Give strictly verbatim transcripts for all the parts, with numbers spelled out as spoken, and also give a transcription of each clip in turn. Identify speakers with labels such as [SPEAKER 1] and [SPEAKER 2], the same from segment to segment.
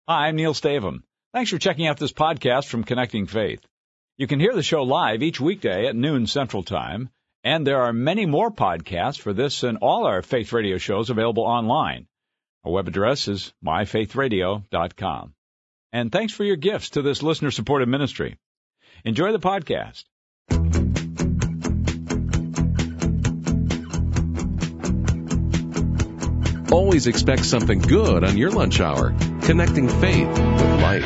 [SPEAKER 1] Hi, I'm Neil Stavum. Thanks for checking out this podcast from Connecting Faith. You can hear the show live each weekday at noon Central Time, and there are many more podcasts for this and all our Faith Radio shows available online. Our web address is my faith radio dot com. And thanks for your gifts to this listener-supported ministry. Enjoy the podcast.
[SPEAKER 2] Always expect something good on your lunch hour. Connecting Faith with Life.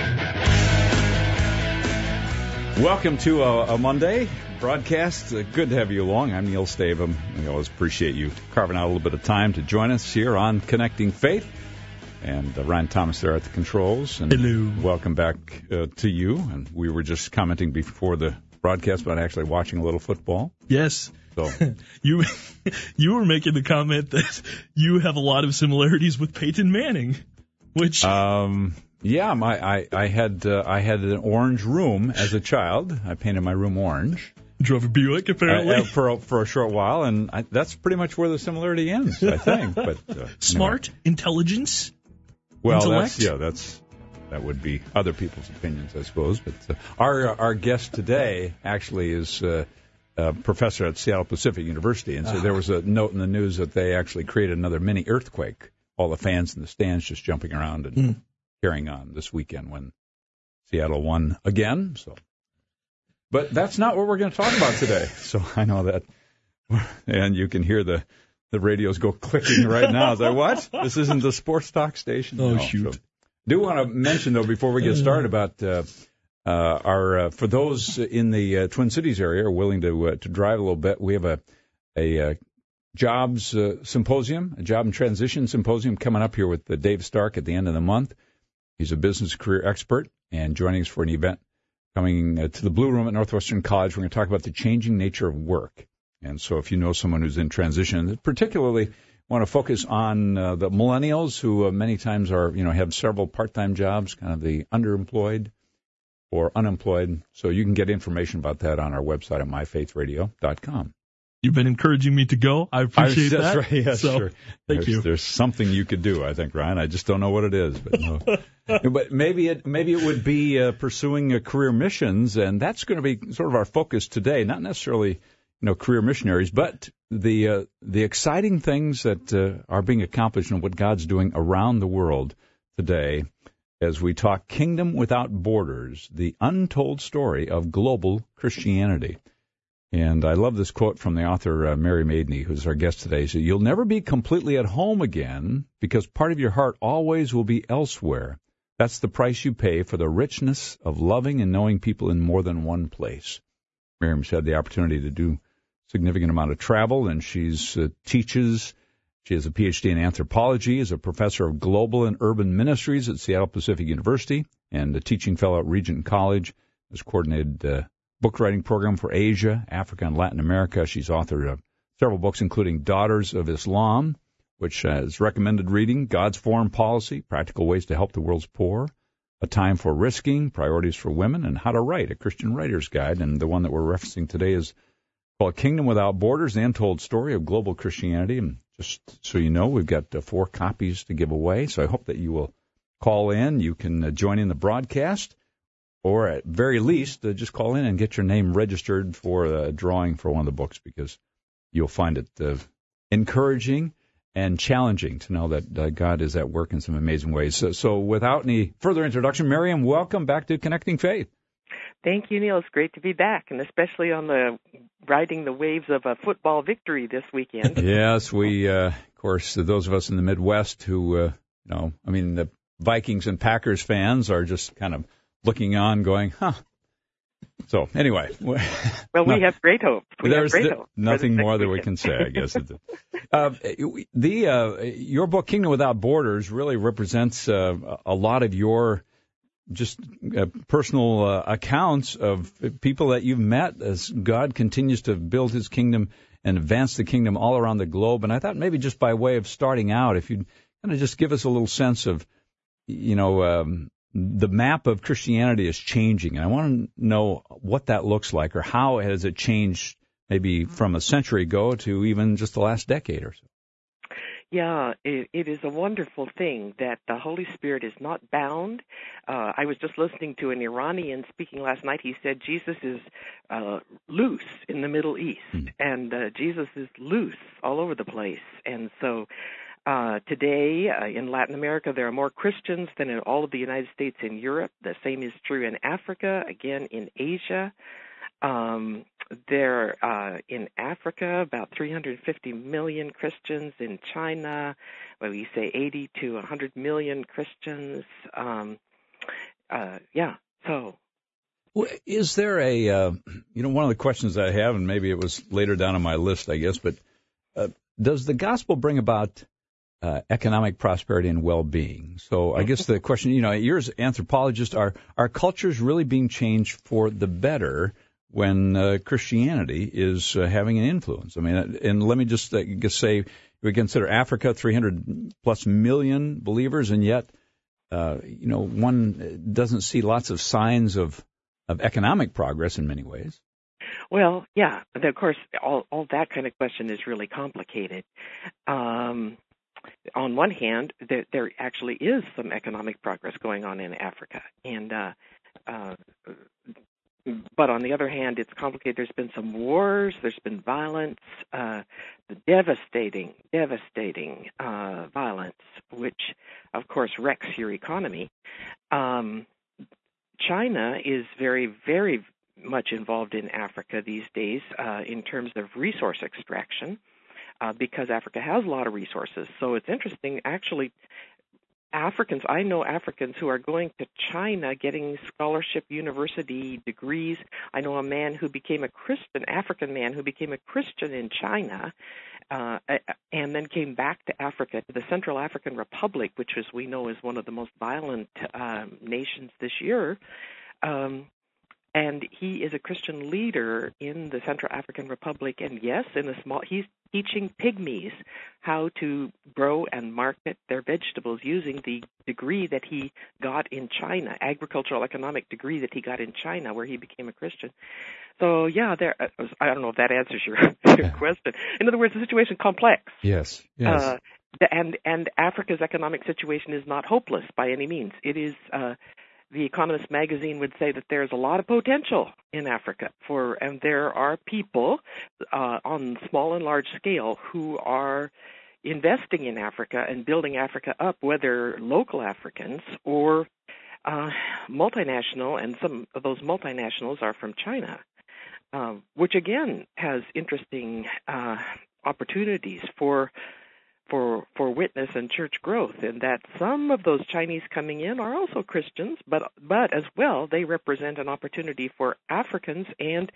[SPEAKER 1] Welcome to a, a Monday broadcast. Uh, good to have you along. I'm Neil Stavum. We always appreciate you carving out a little bit of time to join us here on Connecting Faith. And uh, Ryan Thomas there at the controls. And
[SPEAKER 3] hello.
[SPEAKER 1] Welcome back uh, to you. And we were just commenting before the broadcast about actually watching a little football.
[SPEAKER 3] Yes.
[SPEAKER 1] So
[SPEAKER 3] you you were making the comment that you have a lot of similarities with Peyton Manning, which
[SPEAKER 1] um yeah, my I I had uh, I had an orange room as a child. I painted my room orange.
[SPEAKER 3] Drove a Buick apparently
[SPEAKER 1] uh, for a, for a short while, and I, that's pretty much where the similarity ends, I think. But uh,
[SPEAKER 3] smart,
[SPEAKER 1] anyway.
[SPEAKER 3] Intelligence,
[SPEAKER 1] well,
[SPEAKER 3] intellect.
[SPEAKER 1] that's yeah, that's that would be other people's opinions, I suppose. But uh, our our guest today actually is. Uh, A professor at Seattle Pacific University, and so uh-huh. there was a note in the news that they actually created another mini earthquake. All the fans in the stands just jumping around and mm. carrying on this weekend when Seattle won again. So, but that's not what we're going to talk about today. So I know that, and you can hear the the radios go clicking right now. It's like, what? This isn't the sports talk station.
[SPEAKER 3] Oh
[SPEAKER 1] no.
[SPEAKER 3] shoot!
[SPEAKER 1] So, do want to mention though before we get started about. Uh, Uh, our uh, for those in the uh, Twin Cities area are willing to uh, to drive a little bit, we have a a uh, jobs uh, symposium, a job and transition symposium coming up here with uh, Dave Stark at the end of the month. He's a business career expert and joining us for an event coming uh, to the Blue Room at Northwestern College. We're going to talk about the changing nature of work. And so if you know someone who's in transition, particularly want to focus on uh, the millennials who uh, many times are, you know, have several part-time jobs, kind of the underemployed or unemployed. So you can get information about that on our website at my faith radio dot com.
[SPEAKER 3] You've been encouraging me to go. I appreciate
[SPEAKER 1] I, that's
[SPEAKER 3] that.
[SPEAKER 1] Right. Yes,
[SPEAKER 3] so,
[SPEAKER 1] sure.
[SPEAKER 3] Thank
[SPEAKER 1] there's,
[SPEAKER 3] you.
[SPEAKER 1] There's something you could do, I think, Ryan. I just don't know what it is. But no. But maybe it maybe it would be uh, pursuing uh, career missions, and that's going to be sort of our focus today. Not necessarily, you know, career missionaries, but the uh, the exciting things that uh, are being accomplished and what God's doing around the world today. As we talk Kingdom Without Borders, the untold story of global Christianity. And I love this quote from the author, uh, Mary Maidney, who's our guest today. She said, "You'll never be completely at home again because part of your heart always will be elsewhere. That's the price you pay for the richness of loving and knowing people in more than one place." Miriam's had the opportunity to do a significant amount of travel, and she's uh, teaches She has a P H D in anthropology, is a professor of global and urban ministries at Seattle Pacific University, and a teaching fellow at Regent College. Has coordinated a book writing program for Asia, Africa, and Latin America. She's authored of several books, including Daughters of Islam, which is recommended reading, God's Foreign Policy, Practical Ways to Help the World's Poor, A Time for Risking, Priorities for Women, and How to Write, a Christian Writer's Guide. And the one that we're referencing today is called Kingdom Without Borders, the Untold Story of Global Christianity. And just so you know, we've got uh, four copies to give away, so I hope that you will call in. You can uh, join in the broadcast, or at very least, uh, just call in and get your name registered for a drawing for one of the books, because you'll find it uh, encouraging and challenging to know that uh, God is at work in some amazing ways. So, so without any further introduction, Miriam, welcome back to Connecting Faith.
[SPEAKER 4] Thank you, Neil. It's great to be back, and especially on the riding the waves of a football victory this weekend.
[SPEAKER 1] Yes, we, uh, of course, those of us in the Midwest who, uh, you know, I mean, the Vikings and Packers fans are just kind of looking on going, huh. So, anyway.
[SPEAKER 4] Well, we
[SPEAKER 1] no,
[SPEAKER 4] have great hope. We
[SPEAKER 1] there's
[SPEAKER 4] have great
[SPEAKER 1] the,
[SPEAKER 4] hope
[SPEAKER 1] nothing more that
[SPEAKER 4] weekend.
[SPEAKER 1] we can say, I guess. uh, the uh, your book, Kingdom Without Borders, really represents uh, a lot of your just uh, personal uh, accounts of people that you've met as God continues to build his kingdom and advance the kingdom all around the globe. And I thought maybe just by way of starting out, if you'd kind of just give us a little sense of, you know, um, the map of Christianity is changing. And I want to know what that looks like, or how has it changed maybe from a century ago to even just the last decade or so.
[SPEAKER 4] Yeah, it, it is a wonderful thing that the Holy Spirit is not bound. Uh, I was just listening to an Iranian speaking last night. He said Jesus is uh, loose in the Middle East, mm. and uh, Jesus is loose all over the place. And so uh, today uh, in Latin America, there are more Christians than in all of the United States and Europe. The same is true in Africa, again in Asia. Um, there uh, in Africa, about three hundred fifty million Christians. In China, well, we say eighty to one hundred million Christians. Um, uh, yeah, so.
[SPEAKER 1] Well, is there a, uh, you know, one of the questions I have, and maybe it was later down on my list, I guess, but uh, does the gospel bring about uh, economic prosperity and well-being? So I guess the question, you know, you're an anthropologist, are, are cultures really being changed for the better when uh, Christianity is uh, having an influence? I mean, and let me just, uh, just say, we consider Africa three hundred plus million believers, and yet, uh, you know, one doesn't see lots of signs of, of economic progress in many ways.
[SPEAKER 4] Well, yeah, of course, all, all that kind of question is really complicated. Um, on one hand, there, there actually is some economic progress going on in Africa, and uh, uh, but on the other hand, it's complicated. There's been some wars. There's been violence, uh, the devastating, devastating uh, violence, which, of course, wrecks your economy. Um, China is very, very much involved in Africa these days uh, in terms of resource extraction uh, because Africa has a lot of resources. So it's interesting, actually. Africans, I know Africans who are going to China getting scholarship university degrees. I know a man who became a Christian, African man who became a Christian in China, uh, and then came back to Africa, to the Central African Republic, which, as we know, is one of the most violent um, nations this year. Um, and he is a Christian leader in the Central African Republic, and yes, in a small, he's teaching pygmies how to grow and market their vegetables using the degree that he got in China, agricultural economic degree that he got in China, where he became a Christian. So, yeah, there. I don't know if that answers your, your
[SPEAKER 1] yeah.
[SPEAKER 4] question. In other words, the situation is complex.
[SPEAKER 1] Yes, yes.
[SPEAKER 4] Uh, and, and Africa's economic situation is not hopeless by any means. It is... Uh, The Economist magazine would say that there's a lot of potential in Africa for, and there are people uh, on small and large scale who are investing in Africa and building Africa up, whether local Africans or uh, multinational, and some of those multinationals are from China, uh, which again has interesting uh, opportunities for for for witness and church growth, and that some of those Chinese coming in are also Christians, but but as well they represent an opportunity for Africans and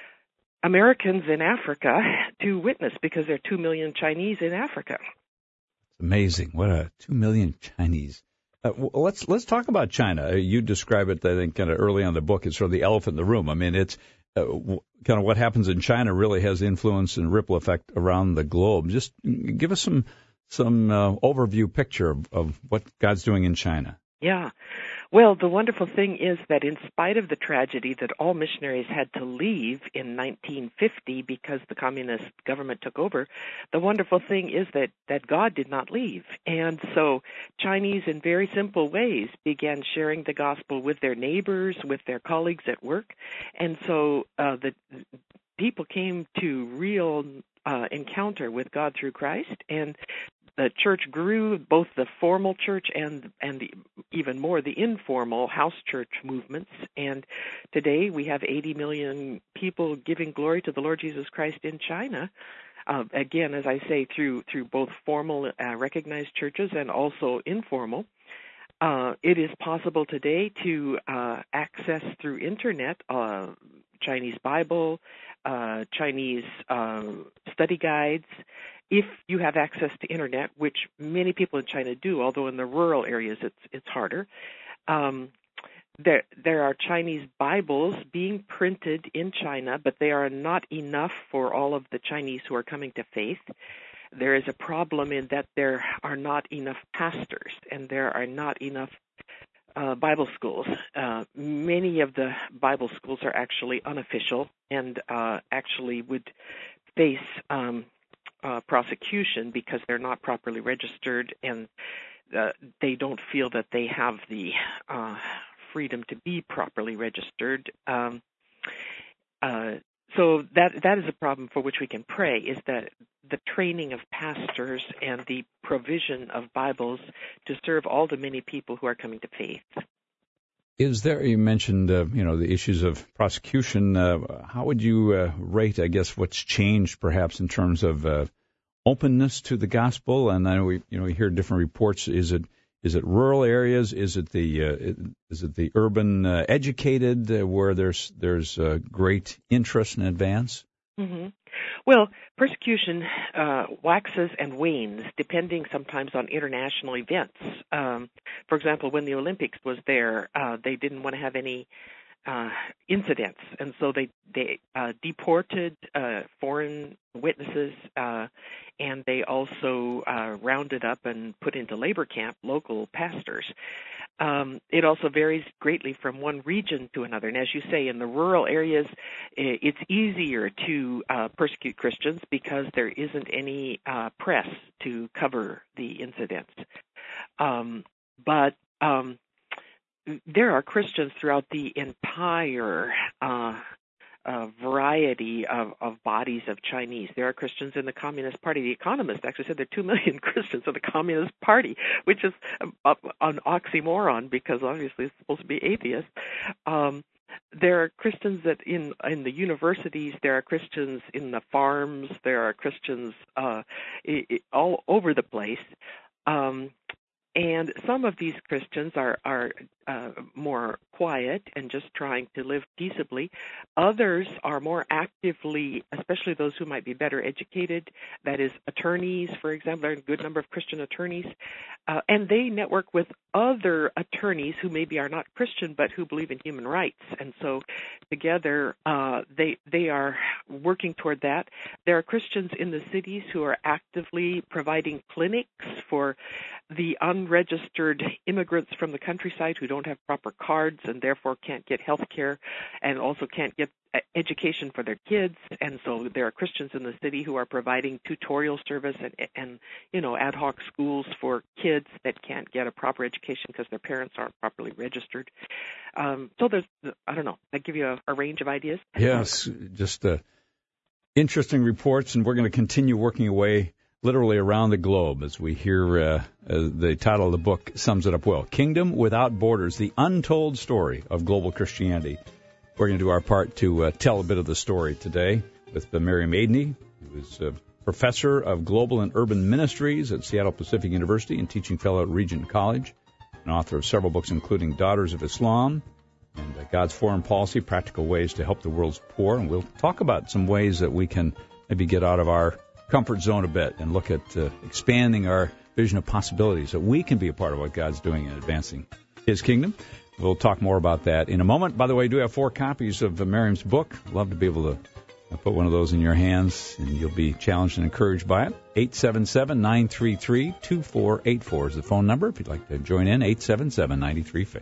[SPEAKER 4] Americans in Africa to witness, because there are two million Chinese in Africa.
[SPEAKER 1] It's amazing. What a two million Chinese. Uh, well, let's let's talk about China. You describe it, I think, kind of early on in the book. It's sort of the elephant in the room. I mean, it's uh, w- kind of what happens in China really has influence and ripple effect around the globe. Just give us some some uh, overview picture of, of what God's doing in China.
[SPEAKER 4] Yeah. Well, the wonderful thing is that in spite of the tragedy that all missionaries had to leave in nineteen fifty because the communist government took over, the wonderful thing is that, that God did not leave. And so Chinese, in very simple ways, began sharing the gospel with their neighbors, with their colleagues at work. And so uh, the people came to real uh, encounter with God through Christ, and the church grew, both the formal church and and the, even more the informal house church movements. And today we have eighty million people giving glory to the Lord Jesus Christ in China. Uh, again, as I say, through through both formal uh, recognized churches and also informal. Uh, it is possible today to uh, access through internet uh, Chinese Bible, uh, Chinese uh, study guides, if you have access to internet, which many people in China do, although in the rural areas it's it's harder. Um, there there are Chinese Bibles being printed in China, but they are not enough for all of the Chinese who are coming to faith. There is a problem in that there are not enough pastors, and there are not enough uh, Bible schools. Uh, many of the Bible schools are actually unofficial and uh, actually would face um, uh, prosecution because they're not properly registered, and uh, they don't feel that they have the uh, freedom to be properly registered. Um, uh, so that that is a problem for which we can pray, is that the training of pastors and the provision of Bibles to serve all the many people who are coming to faith.
[SPEAKER 1] Is there, you mentioned, uh, you know, the issues of prosecution. Uh, how would you uh, rate, I guess, what's changed perhaps in terms of uh, openness to the gospel? And I know we, you know, we hear different reports. Is it is it rural areas? Is it the uh, is it the urban uh, educated uh, where there's there's uh, great interest and advance?
[SPEAKER 4] Mm-hmm. Well, persecution uh, waxes and wanes depending sometimes on international events. Um, for example, when the Olympics was there, uh, they didn't want to have any uh, incidents, and so they they uh, deported uh, foreign witnesses, uh, and they also uh, rounded up and put into labor camp local pastors. Um, it also varies greatly from one region to another. And as you say, in the rural areas, it's easier to uh, persecute Christians because there isn't any uh, press to cover the incidents. Um, but um, there are Christians throughout the entire uh, uh, variety of, of bodies of Chinese. There are Christians in the Communist Party. The Economist actually said there are two million Christians in the Communist Party, which is a, an oxymoron because obviously it's supposed to be atheist. Um, there are Christians that in in the universities. There are Christians in the farms. There are Christians uh, it, it, all over the place. Um, And some of these Christians are, are uh, more quiet and just trying to live peaceably. Others are more actively, especially those who might be better educated, that is attorneys, for example. There are a good number of Christian attorneys. Uh, and they network with other attorneys who maybe are not Christian but who believe in human rights. And so together uh, they they are working toward that. There are Christians in the cities who are actively providing clinics for the unregistered immigrants from the countryside who don't have proper cards and therefore can't get health care and also can't get education for their kids. And so there are Christians in the city who are providing tutorial service and, and you know, ad hoc schools for kids that can't get a proper education because their parents aren't properly registered. Um, so there's, I don't know, I give you a, a range of ideas.
[SPEAKER 1] Yes, just uh, interesting reports, and we're going to continue working away literally around the globe as we hear uh, uh, the title of the book sums it up well. Kingdom Without Borders, the untold story of global Christianity. We're going to do our part to uh, tell a bit of the story today with uh, Miriam Adeney, who is a professor of global and urban ministries at Seattle Pacific University and teaching fellow at Regent College, and author of several books including Daughters of Islam and uh, God's Foreign Policy, Practical Ways to Help the World's Poor. And we'll talk about some ways that we can maybe get out of our comfort zone a bit and look at uh, expanding our vision of possibilities so we can be a part of what God's doing in advancing His kingdom. We'll talk more about that in a moment. By the way, I do have four copies of uh, Miriam's book. Love to be able to uh, put one of those in your hands, and you'll be challenged and encouraged by it. eight seven seven, nine three three, two four eight four is the phone number. If you'd like to join in, eight seven seven, nine three, faith.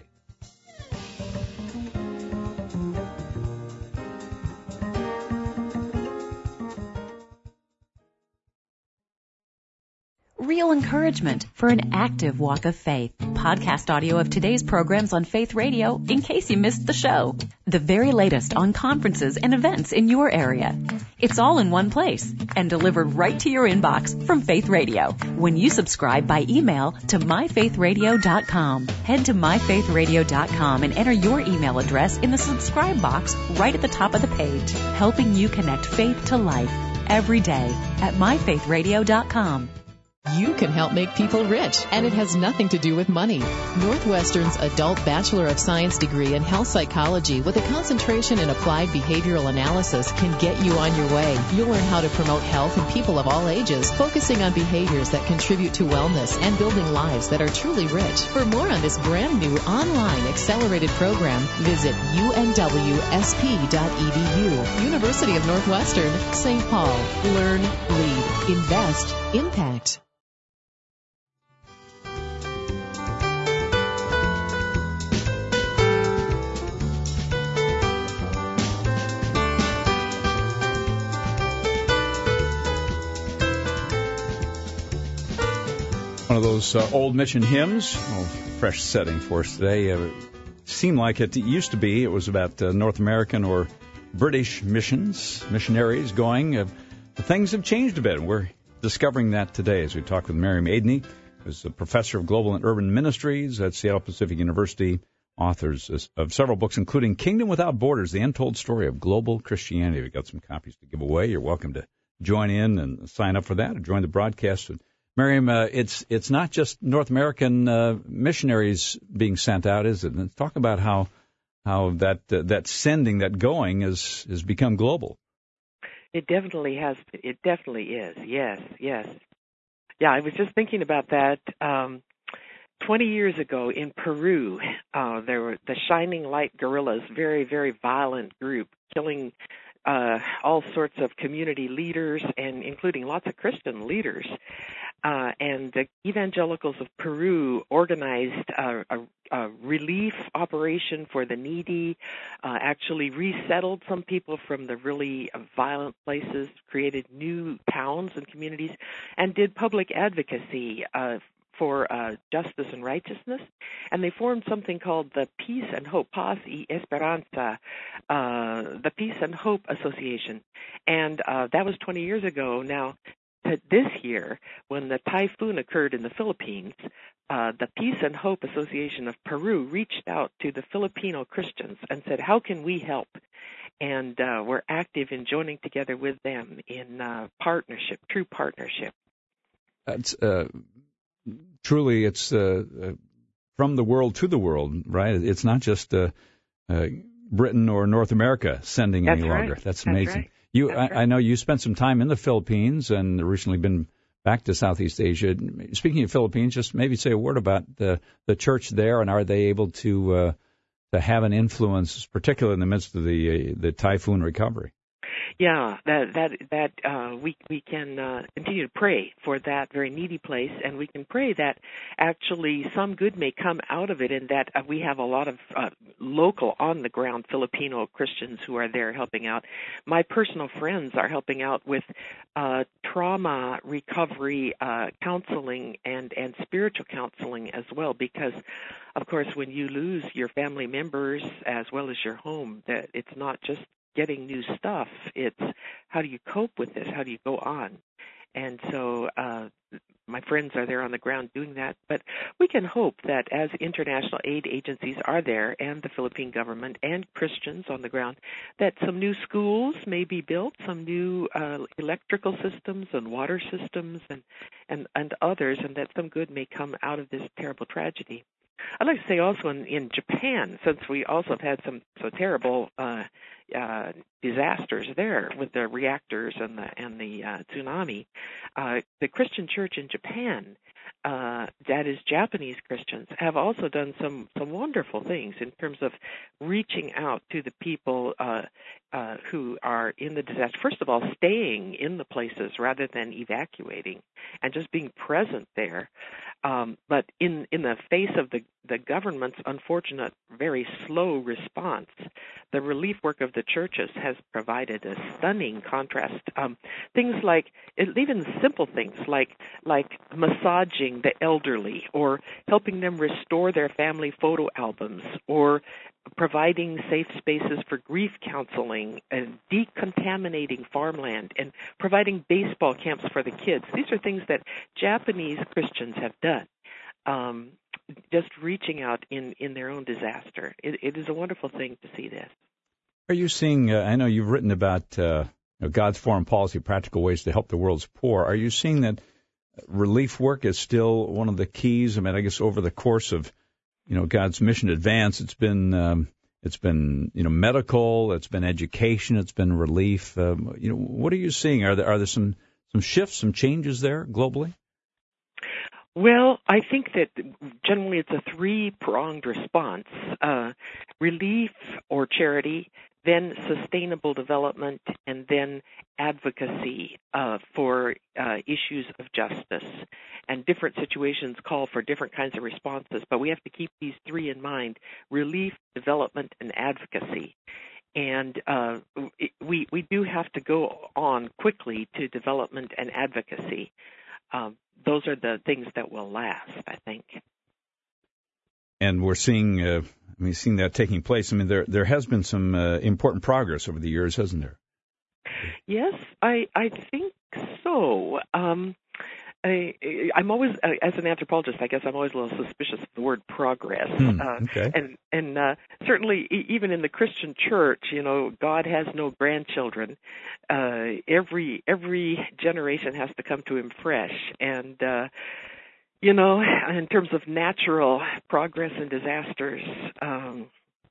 [SPEAKER 5] Real encouragement for an active walk of faith. Podcast audio of today's programs on Faith Radio in case you missed the show. The very latest on conferences and events in your area. It's all in one place and delivered right to your inbox from Faith Radio when you subscribe by email to my faith radio dot com. Head to my faith radio dot com and enter your email address in the subscribe box right at the top of the page, helping you connect faith to life every day at my faith radio dot com.
[SPEAKER 6] You can help make people rich, and it has nothing to do with money. Northwestern's adult Bachelor of Science degree in health psychology with a concentration in applied behavioral analysis can get you on your way. You'll learn how to promote health in people of all ages, focusing on behaviors that contribute to wellness and building lives that are truly rich. For more on this brand new online accelerated program, visit U N W S P dot E D U. University of Northwestern, Saint Paul. Learn, lead, invest, impact.
[SPEAKER 1] those uh, old mission hymns. Well, fresh setting for us today. Uh, seemed like it used to be. It was about uh, North American or British missions, missionaries going. Uh, things have changed a bit. We're discovering that today as we talk with Miriam Aidney, who's a professor of global and urban ministries at Seattle Pacific University, authors of several books, including Kingdom Without Borders, The Untold Story of Global Christianity. We've got some copies to give away. You're welcome to join in and sign up for that or join the broadcast. Miriam, uh, it's it's not just North American uh, missionaries being sent out, is it? And talk about how how that uh, that sending, that going, has has become global.
[SPEAKER 4] It definitely has. It definitely is. Yes, yes. Yeah, I was just thinking about that. Um, Twenty years ago in Peru, uh, there were the Shining Light Guerrillas, very very violent group, killing uh, all sorts of community leaders and including lots of Christian leaders. Uh, and the evangelicals of Peru organized a, a, a relief operation for the needy, uh, actually resettled some people from the really violent places, created new towns and communities, and did public advocacy uh, for uh, justice and righteousness. And they formed something called the Peace and Hope, Paz y Esperanza, uh, the Peace and Hope Association. And uh, that was twenty years ago. Now, this year, when the typhoon occurred in the Philippines, uh, the Peace and Hope Association of Peru reached out to the Filipino Christians and said, how can we help? And uh, we're active in joining together with them in uh, partnership, true partnership.
[SPEAKER 1] That's uh, truly, it's uh, uh, from the world to the world, right? It's not just uh, uh, Britain or North America sending
[SPEAKER 4] That's
[SPEAKER 1] any
[SPEAKER 4] right.
[SPEAKER 1] longer. That's
[SPEAKER 4] That's
[SPEAKER 1] amazing.
[SPEAKER 4] Right.
[SPEAKER 1] You, I,
[SPEAKER 4] right.
[SPEAKER 1] I know you spent some time in the Philippines and recently been back to Southeast Asia. Speaking of Philippines, just maybe say a word about the the church there, and are they able to uh, to have an influence, particularly in the midst of the uh, the typhoon recovery?
[SPEAKER 4] Yeah, that that that uh, we we can uh, continue to pray for that very needy place, and we can pray that actually some good may come out of it, and that uh, we have a lot of uh, local, on the ground Filipino Christians who are there helping out. My personal friends are helping out with uh, trauma recovery uh, counseling and and spiritual counseling as well, because of course when you lose your family members as well as your home, that it's not just getting new stuff. It's how do you cope with this? How do you go on? And so uh, my friends are there on the ground doing that. But we can hope that as international aid agencies are there and the Philippine government and Christians on the ground, that some new schools may be built, some new uh, electrical systems and water systems and, and, and others, and that some good may come out of this terrible tragedy. I'd like to say also in, in Japan, since we also have had some so terrible uh, uh, disasters there with the reactors and the and the uh, tsunami, uh, the Christian church in Japan, uh, that is Japanese Christians, have also done some, some wonderful things in terms of reaching out to the people uh, uh, who are in the disaster. First of all, staying in the places rather than evacuating and just being present there. Um, but in, in the face of the, the government's unfortunate, very slow response, the relief work of the churches has provided a stunning contrast. Um, things like, even simple things like like massaging the elderly or helping them restore their family photo albums or providing safe spaces for grief counseling and decontaminating farmland and providing baseball camps for the kids. These are things that Japanese Christians have done, um, just reaching out in, in their own disaster. It, it is a wonderful thing to see this.
[SPEAKER 1] Are you seeing, uh, I know you've written about uh, you know, God's foreign policy, practical ways to help the world's poor. Are you seeing that relief work is still one of the keys? I mean, I guess over the course of you know, God's mission advance, it's been, um, it's been, you know, medical, it's been education, it's been relief. Um, you know, what are you seeing? Are there, are there some, some shifts, some changes there globally?
[SPEAKER 4] Well, I think that generally it's a three-pronged response, uh, relief or charity, then sustainable development, and then advocacy uh, for uh, issues of justice. And different situations call for different kinds of responses, but we have to keep these three in mind: relief, development, and advocacy. And uh, we we do have to go on quickly to development and advocacy. Um, those are the things that will last, I think.
[SPEAKER 1] And we're seeing, uh, I mean, seeing that taking place. I mean, there there has been some uh, important progress over the years, hasn't there?
[SPEAKER 4] Yes, I I think so. Um, I, I'm always, uh, as an anthropologist, I guess I'm always a little suspicious of the word progress.
[SPEAKER 1] Hmm,
[SPEAKER 4] uh,
[SPEAKER 1] okay.
[SPEAKER 4] And and uh, certainly, e- even in the Christian church, you know, God has no grandchildren. Uh, every every generation has to come to Him fresh, and uh, you know, in terms of natural progress and disasters. Um,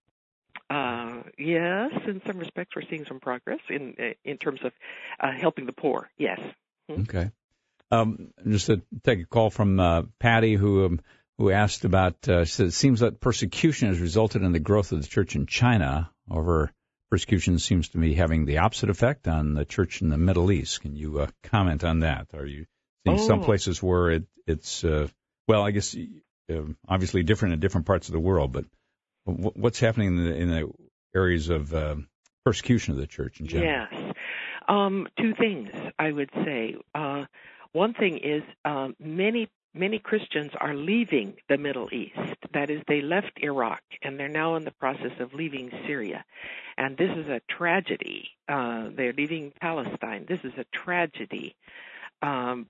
[SPEAKER 4] Uh, yes, in some respects, we're seeing some progress in in terms of uh, helping the poor. Yes. Hmm?
[SPEAKER 1] Okay. Um, just to take a call from uh, Patty, who um, who asked about. Uh, said it seems that persecution has resulted in the growth of the church in China. However, persecution seems to be having the opposite effect on the church in the Middle East. Can you uh, comment on that? Are you seeing
[SPEAKER 4] Oh.
[SPEAKER 1] some places where it, it's uh, well, I guess uh, obviously different in different parts of the world, but what's happening in the, in the areas of uh, persecution of the church in general?
[SPEAKER 4] Yes. Um, two things, I would say. Uh, one thing is uh, many many Christians are leaving the Middle East. That is, they left Iraq, and they're now in the process of leaving Syria. And this is a tragedy. Uh, they're leaving Palestine. This is a tragedy. Um,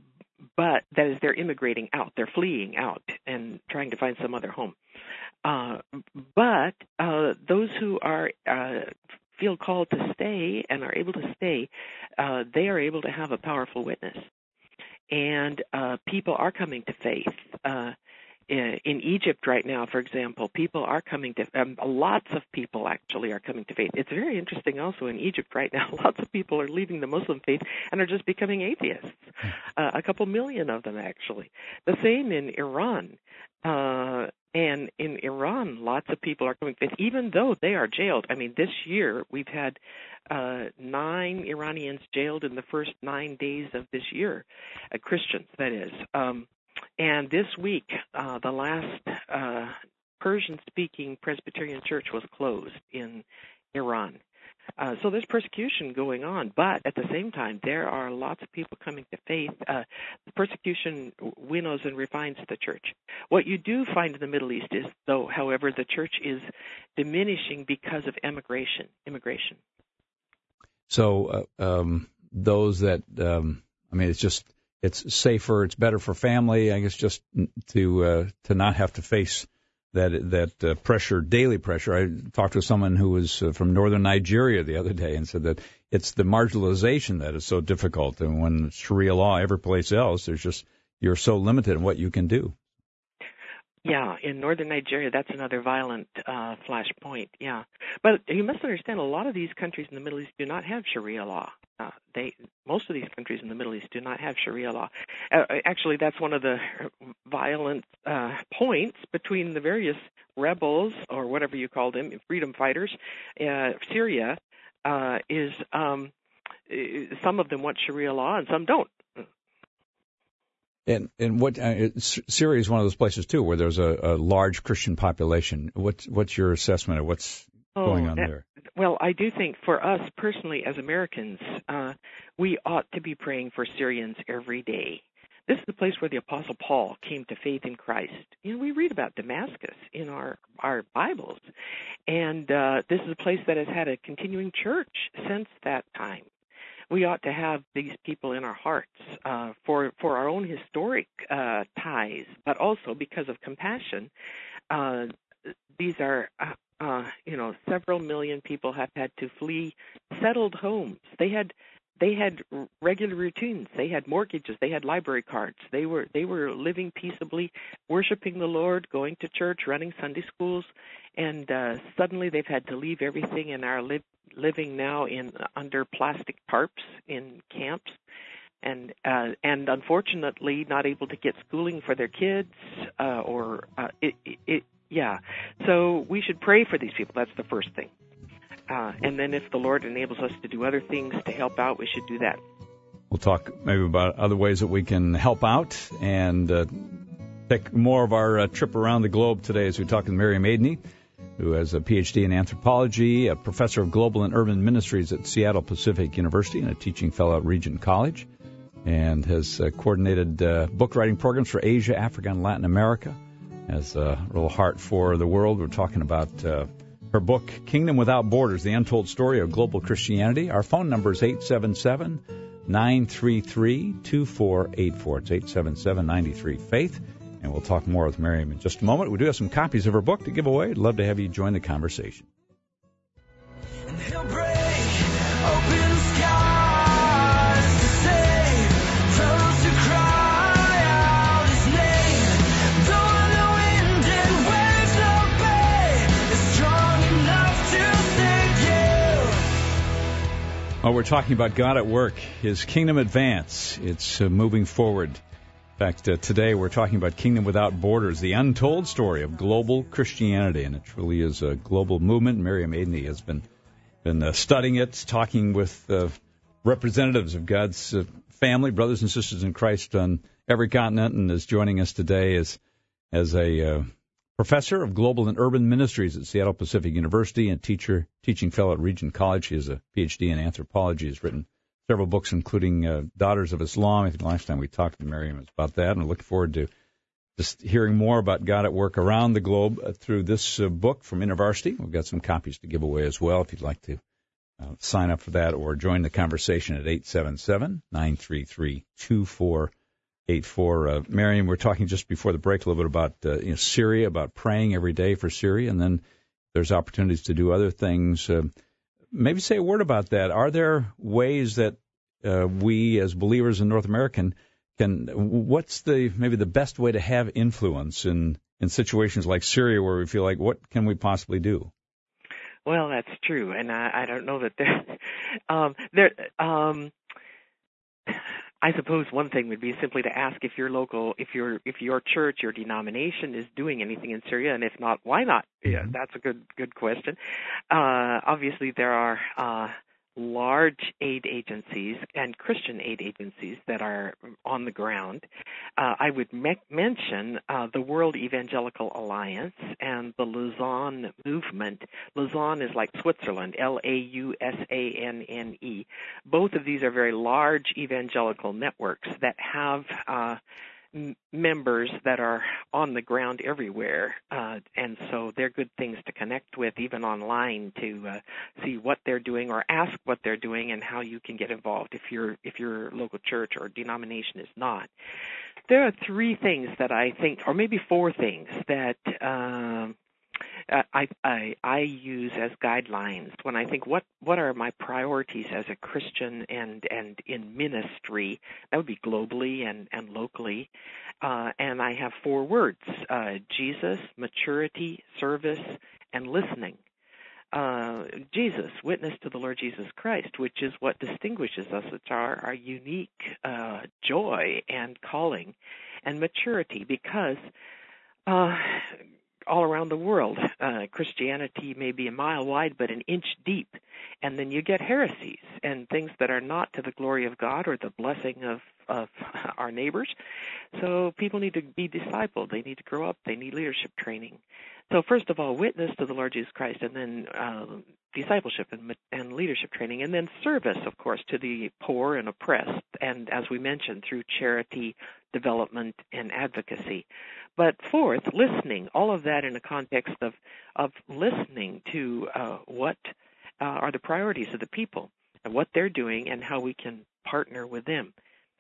[SPEAKER 4] but that is, they're immigrating out. They're fleeing out and trying to find some other home. Uh, but uh, those who are uh, feel called to stay and are able to stay, uh, they are able to have a powerful witness. And uh, people are coming to faith. Uh, in, in Egypt right now, for example, people are coming to, um, lots of people actually are coming to faith. It's very interesting also in Egypt right now, lots of people are leaving the Muslim faith and are just becoming atheists. Uh, a couple million of them actually. The same in Iran. Uh, and in Iran, lots of people are coming to faith, even though they are jailed. I mean, this year we've had uh, nine Iranians jailed in the first nine days of this year, uh, Christians, that is. Um, and this week, uh, the last uh, Persian-speaking Presbyterian church was closed in Iran. Uh, so there's persecution going on, but at the same time, there are lots of people coming to faith. Uh, persecution winnows and refines the church. What you do find in the Middle East is, though, however, the church is diminishing because of immigration. Immigration.
[SPEAKER 1] So uh, um, those that, um, I mean, it's just it's safer, it's better for family, I guess, just to uh, to not have to face that that uh, pressure, daily pressure. I talked to someone who was uh, from northern Nigeria the other day and said that it's the marginalization that is so difficult. And when Sharia law, every place else, there's just, you're so limited in what you can do.
[SPEAKER 4] Yeah, in northern Nigeria, that's another violent uh, flashpoint, yeah. But you must understand, a lot of these countries in the Middle East do not have Sharia law. Uh, they, most of these countries in the Middle East do not have Sharia law. Uh, actually, that's one of the violent uh, points between the various rebels, or whatever you call them, freedom fighters. Uh, Syria uh, is, um, some of them want Sharia law and some don't.
[SPEAKER 1] And and what uh, Syria is one of those places too where there's a, a large Christian population. What's what's your assessment of what's
[SPEAKER 4] oh,
[SPEAKER 1] going on
[SPEAKER 4] that,
[SPEAKER 1] there?
[SPEAKER 4] Well, I do think for us personally as Americans, uh, we ought to be praying for Syrians every day. This is the place where the Apostle Paul came to faith in Christ. You know, we read about Damascus in our our Bibles, and uh, this is a place that has had a continuing church since that time. We ought to have these people in our hearts uh, for for our own historic uh, ties, but also because of compassion. Uh, these are, uh, uh, you know, several million people have had to flee settled homes. They had they had regular routines. They had mortgages. They had library cards. They were they were living peaceably, worshiping the Lord, going to church, running Sunday schools, and uh, suddenly they've had to leave everything and are li- living now in under plastic tarps in camps, and uh, and unfortunately not able to get schooling for their kids uh, or uh, it, it, it yeah. So we should pray for these people. That's the first thing. Uh, and then if the Lord enables us to do other things to help out, we should do that.
[SPEAKER 1] We'll talk maybe about other ways that we can help out and uh, take more of our uh, trip around the globe today as we talk with Miriam Adeney, who has a P H D in anthropology, a professor of global and urban ministries at Seattle Pacific University, and a teaching fellow at Regent College. and has uh, coordinated uh, book writing programs for Asia, Africa, and Latin America. Has a real heart for the world. We're talking about uh, her book, Kingdom Without Borders, The Untold Story of Global Christianity. Our phone number is eight seven seven, nine three three, two four eight four. It's eight seven seven, nine three, faith. And we'll talk more with Miriam in just a moment. We do have some copies of her book to give away. I'd love to have you join the conversation.
[SPEAKER 7] And he'll break open skies to save those who cry out his name. Though the wind and waves obey, is strong enough to sink you.
[SPEAKER 1] Oh, we're talking about God at work, His kingdom advance. It's uh, moving forward. In fact, uh, today we're talking about Kingdom Without Borders, the untold story of global Christianity, and it truly is a global movement. Miriam Adeney has been been uh, studying it, talking with uh, representatives of God's uh, family, brothers and sisters in Christ on every continent, and is joining us today as as a uh, professor of global and urban ministries at Seattle Pacific University and teacher teaching fellow at Regent College. She has a P H D in anthropology, has written several books, including uh, Daughters of Islam. I think last time we talked to Miriam about that, and I look forward to just hearing more about God at work around the globe uh, through this uh, book from InterVarsity. We've got some copies to give away as well if you'd like to uh, sign up for that or join the conversation at eight seven seven, nine three three, two four eight four. Uh, Miriam, we were talking just before the break a little bit about uh, you know, Syria, about praying every day for Syria, and then there's opportunities to do other things. Uh, Maybe say a word about that. Are there ways that uh, we as believers in North America can, what's the maybe the best way to have influence in, in situations like Syria where we feel like, what can we possibly do?
[SPEAKER 4] Well, that's true, and I, I don't know that there, um, there, um, I suppose one thing would be simply to ask if your local, if your if your church, your denomination is doing anything in Syria, and if not, why not? Yeah, that's a good good question. Uh, obviously, there are uh, large aid agencies and Christian aid agencies that are on the ground. Uh, I would me- mention uh, the World Evangelical Alliance and the Lausanne Movement. Lausanne is like Switzerland, L A U S A N N E. Both of these are very large evangelical networks that have uh, m- members that are on the ground everywhere, uh, and so they're good things to connect with, even online, to uh, see what they're doing or ask what they're doing and how you can get involved if your if your local church or denomination is not. There are three things that I think, or maybe four things that um, I, I I use as guidelines when I think what, what are my priorities as a Christian and, and in ministry. That would be globally and, and locally. Uh, and I have four words, uh, Jesus, maturity, service, and listening. Uh, Jesus, witness to the Lord Jesus Christ, which is what distinguishes us. It's our, our unique uh, joy and calling, and maturity, because uh, all around the world, uh, Christianity may be a mile wide but an inch deep, and then you get heresies and things that are not to the glory of God or the blessing of, of our neighbors. So people need to be discipled. They need to grow up. They need leadership training. So first of all, witness to the Lord Jesus Christ, and then uh, discipleship and, and leadership training, and then service, of course, to the poor and oppressed, and as we mentioned, through charity, development, and advocacy. But fourth, listening, all of that in a context of, of listening to uh, what uh, are the priorities of the people, and what they're doing, and how we can partner with them.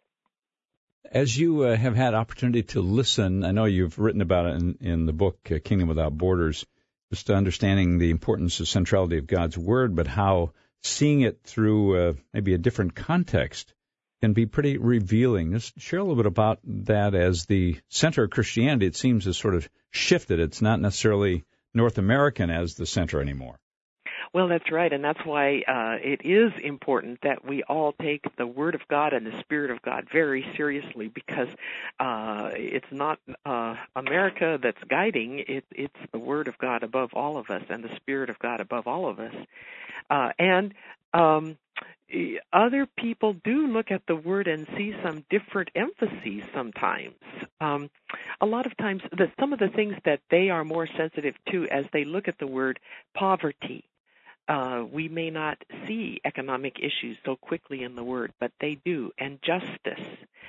[SPEAKER 1] As you uh, have had opportunity to listen, I know you've written about it in, in the book, uh, Kingdom Without Borders, just understanding the importance of centrality of God's Word, but how seeing it through uh, maybe a different context can be pretty revealing. Just share a little bit about that. As the center of Christianity, it seems has sort of shifted. It's not necessarily North American as the center anymore.
[SPEAKER 4] Well, that's right, and that's why uh, it is important that we all take the Word of God and the Spirit of God very seriously, because uh, it's not uh, America that's guiding, it, it's the Word of God above all of us and the Spirit of God above all of us. Uh, and um, other people do look at the Word and see some different emphases sometimes. Um, a lot of times, the, some of the things that they are more sensitive to as they look at the word, poverty, uh, we may not see economic issues so quickly in the Word, but they do, and justice.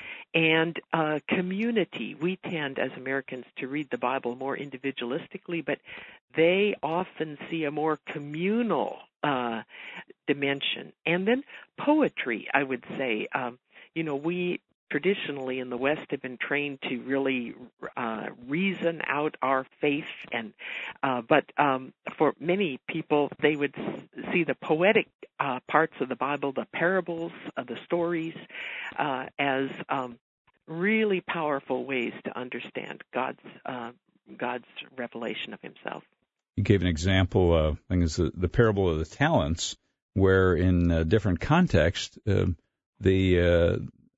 [SPEAKER 4] And uh, community. We tend, as Americans, to read the Bible more individualistically, but they often see a more communal uh, dimension. And then poetry, I would say. Um, you know, we traditionally in the West have been trained to really uh, reason out our faith, and uh, but um, for many people, they would see the poetic uh, parts of the Bible, the parables, uh, the stories, uh, as um, really powerful ways to understand God's uh, God's revelation of Himself.
[SPEAKER 1] You gave an example, uh, I think it's the, the parable of the talents, where in uh, different contexts, uh, the uh,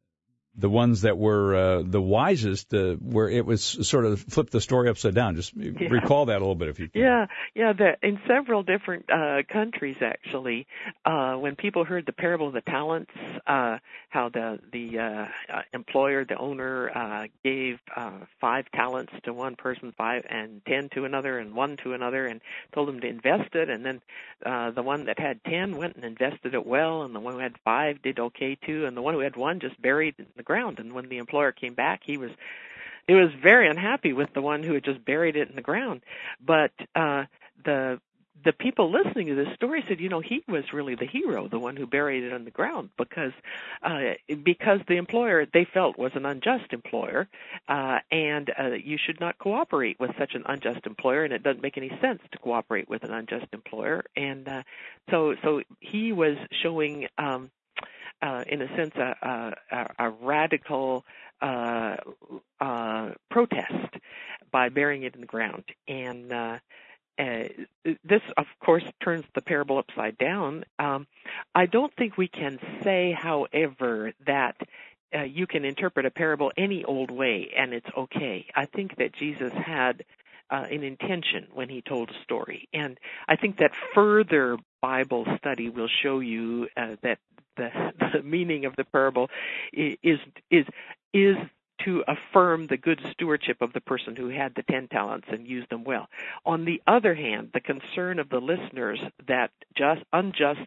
[SPEAKER 1] the ones that were uh, the wisest, uh, where it was sort of flipped the story upside down. Just
[SPEAKER 4] Yeah.
[SPEAKER 1] recall that a little bit if you can.
[SPEAKER 4] Yeah, yeah. The, in several different uh, countries, actually, uh, when people heard the parable of the talents, uh, how the the uh, uh, employer, the owner, uh, gave uh, five talents to one person, five and ten to another, and one to another, and told them to invest it. And then uh, the one that had ten went and invested it well, and the one who had five did okay too, and the one who had one just buried it in the ground. And when the employer came back, he was he was very unhappy with the one who had just buried it in the ground. But uh, the the people listening to this story said, you know, he was really the hero, the one who buried it in the ground, because uh, because the employer they felt was an unjust employer, uh, and uh, you should not cooperate with such an unjust employer, and it doesn't make any sense to cooperate with an unjust employer. And uh, so so he was showing. Um, Uh, in a sense, a, a, a radical uh, uh, protest by burying it in the ground. And uh, uh, this, of course, turns the parable upside down. Um, I don't think we can say, however, that uh, you can interpret a parable any old way and it's okay. I think that Jesus had uh, an intention when he told a story. And I think that further Bible study will show you uh, that The, the meaning of the parable is is is to affirm the good stewardship of the person who had the ten talents and used them well. On the other hand, the concern of the listeners that just unjust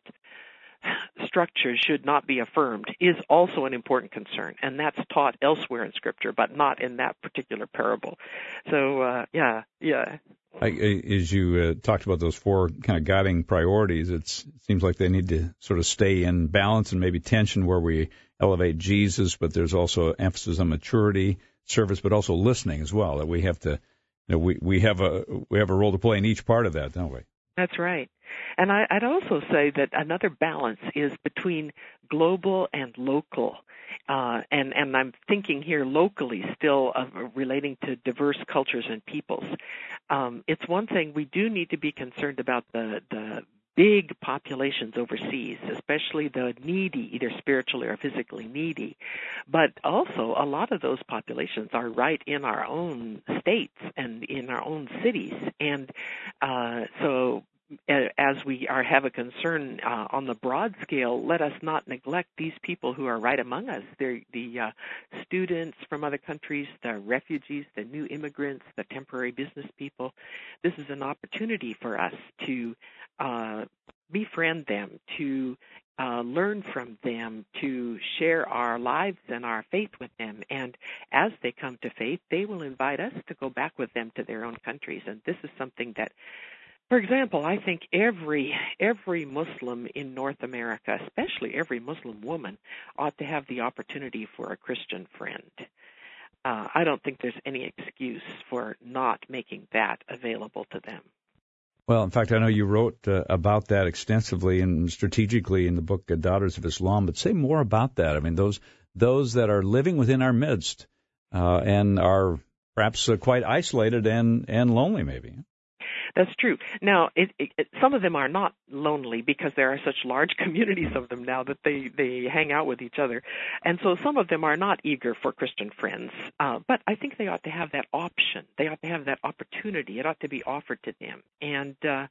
[SPEAKER 4] structures should not be affirmed is also an important concern, and that's taught elsewhere in Scripture, but not in that particular parable. So, uh, yeah, yeah.
[SPEAKER 1] I, as you uh, talked about those four kind of guiding priorities, it's, it seems like they need to sort of stay in balance and maybe tension where we elevate Jesus, but there's also emphasis on maturity, service, but also listening as well. That we have to, you know, we we have a we have a role to play in each part of that, don't we?
[SPEAKER 4] That's right. And I, I'd also say that another balance is between global and local. Uh, and, and I'm thinking here locally still of relating to diverse cultures and peoples. Um, it's one thing we do need to be concerned about the, the big populations overseas, especially the needy, either spiritually or physically needy. But also a lot of those populations are right in our own states and in our own cities. And uh, so as we are have a concern uh, on the broad scale, let us not neglect these people who are right among us. They're the uh, students from other countries, the refugees, the new immigrants, the temporary business people. This is an opportunity for us to uh, befriend them, to uh, learn from them, to share our lives and our faith with them. And as they come to faith, they will invite us to go back with them to their own countries. And this is something that, for example, I think every every Muslim in North America, especially every Muslim woman, ought to have the opportunity for a Christian friend. Uh, I don't think there's any excuse for not making that available to them.
[SPEAKER 1] Well, in fact, I know you wrote uh, about that extensively and strategically in the book uh, Daughters of Islam, but say more about that. I mean, those those that are living within our midst uh, and are perhaps uh, quite isolated and, and lonely maybe.
[SPEAKER 4] That's true. Now, it, it, it, some of them are not lonely because there are such large communities of them now that they, they hang out with each other. And so some of them are not eager for Christian friends. Uh, but I think they ought to have that option. They ought to have that opportunity. It ought to be offered to them. And uh,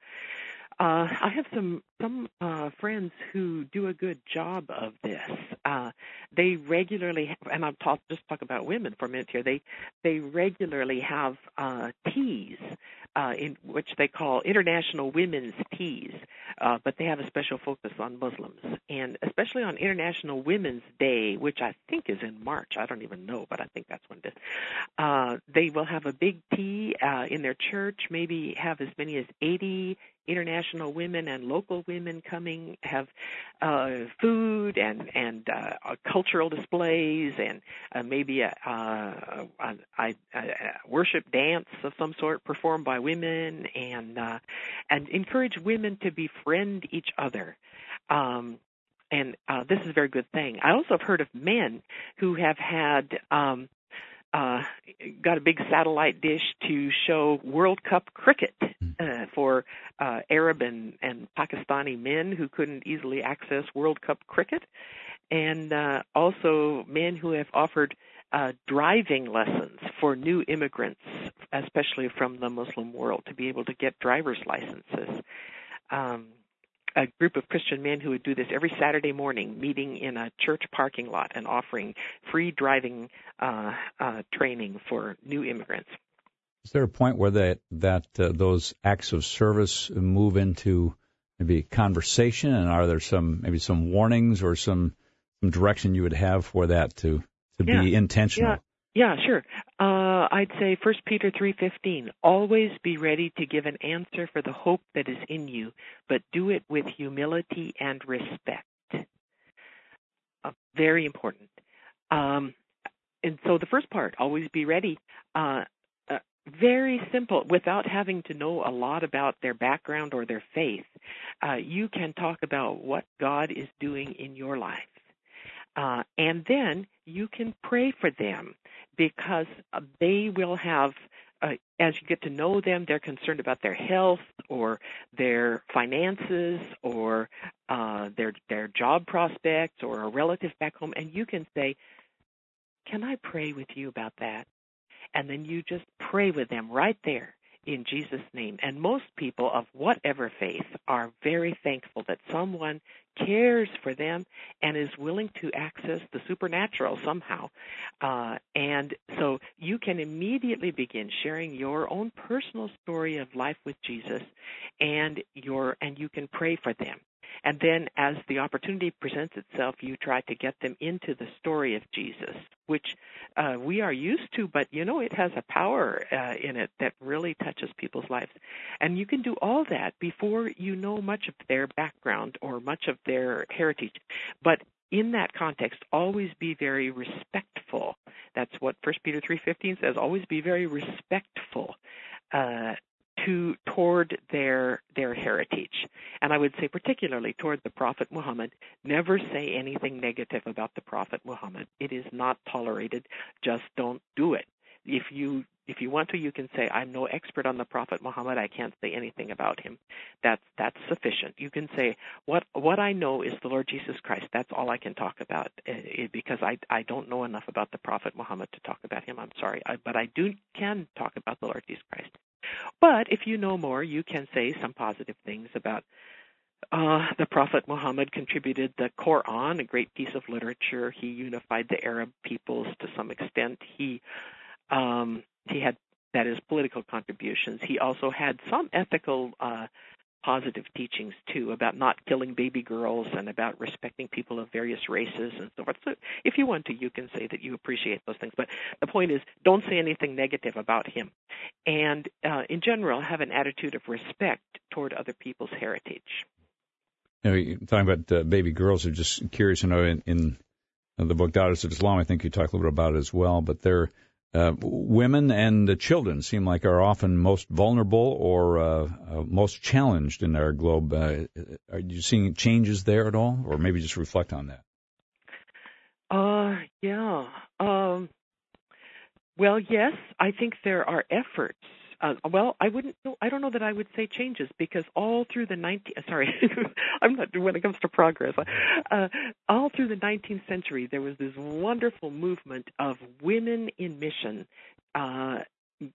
[SPEAKER 4] uh, I have some some uh, friends who do a good job of this. Uh, they regularly, have, and I'll talk, just talk about women for a minute here. They they regularly have uh, teas uh, in which they call International Women's Teas, uh, but they have a special focus on Muslims, and especially on International Women's Day, which I think is in March. I don't even know, but I think that's when it is. Uh, they will have a big tea uh, in their church, maybe have as many as eighty international women and local women coming, have uh, food and and uh, cultural displays, and uh, maybe a, uh, a, a, a worship dance of some sort performed by women, and uh, and encourage women to befriend each other. Um, and uh, this is a very good thing. I also have heard of men who have had um, uh, got a big satellite dish to show World Cup cricket uh, for uh, Arab and, and Pakistani men who couldn't easily access World Cup cricket, and uh, also men who have offered uh, driving lessons for new immigrants, especially from the Muslim world, to be able to get driver's licenses. Um, a group of Christian men who would do this every Saturday morning, meeting in a church parking lot and offering free driving uh, uh, training for new immigrants.
[SPEAKER 1] Is there a point where that that uh, those acts of service move into maybe conversation, and are there some maybe some warnings or some some direction you would have for that to to
[SPEAKER 4] yeah.
[SPEAKER 1] be intentional?
[SPEAKER 4] Yeah. Yeah, sure. Uh, I'd say First Peter three fifteen, always be ready to give an answer for the hope that is in you, but do it with humility and respect. Uh, very important. Um, and so the first part, always be ready, uh, uh, very simple. Without having to know a lot about their background or their faith, uh, you can talk about what God is doing in your life. Uh, and then you can pray for them, because uh, they will have, uh, as you get to know them, they're concerned about their health or their finances or uh, their their job prospects or a relative back home, and you can say, can I pray with you about that? And then you just pray with them right there in Jesus' name. And most people of whatever faith are very thankful that someone cares for them and is willing to access the supernatural somehow. Uh, and so you can immediately begin sharing your own personal story of life with Jesus, and your and you can pray for them. And then as the opportunity presents itself, you try to get them into the story of Jesus, which uh, we are used to, but, you know, it has a power uh, in it that really touches people's lives. And you can do all that before you know much of their background or much of their heritage. But in that context, always be very respectful. That's what First Peter three fifteen says, always be very respectful uh to toward their their heritage. And I would say particularly toward the Prophet Muhammad, never say anything negative about the Prophet Muhammad. It is not tolerated. Just don't do it. If you if you want to, you can say, I'm no expert on the Prophet Muhammad. I can't say anything about him. That's that's sufficient. You can say, what what I know is the Lord Jesus Christ. That's all I can talk about, uh, because I I don't know enough about the Prophet Muhammad to talk about him. I'm sorry, I, but I do can talk about the Lord Jesus Christ. But if you know more, you can say some positive things about uh, the Prophet Muhammad contributed the Quran, a great piece of literature. He unified the Arab peoples to some extent. He um, he had, that is, political contributions. He also had some ethical uh, positive teachings, too, about not killing baby girls and about respecting people of various races and so forth. So if you want to, you can say that you appreciate those things. But the point is, don't say anything negative about him. And uh, in general, have an attitude of respect toward other people's heritage.
[SPEAKER 1] You know, you're talking about uh, baby girls. I'm just curious, you know, in, in the book Daughters of Islam, I think you talk a little bit about it as well, but they're Uh, women and the children seem like are often most vulnerable or uh, uh, most challenged in our globe. Uh, are you seeing changes there at all, or maybe just reflect on that?
[SPEAKER 4] Uh, yeah. Um, well, yes, I think there are efforts. Uh, well, I wouldn't. I don't know that I would say changes, because all through the nineteenth. Sorry, I'm not when it comes to progress. Uh, all through the nineteenth century, there was this wonderful movement of women in mission, uh,